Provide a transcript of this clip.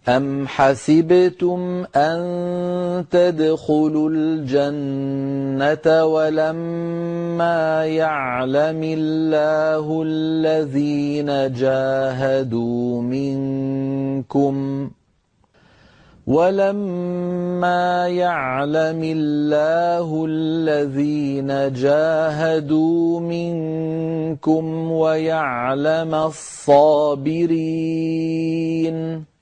أَمْ حَسِبْتُمْ أَن تَدْخُلُوا الْجَنَّةَ وَلَمَّا يَعْلَمِ اللَّهُ الَّذِينَ جَاهَدُوا مِنكُمْ وَيَعْلَمَ الصَّابِرِينَ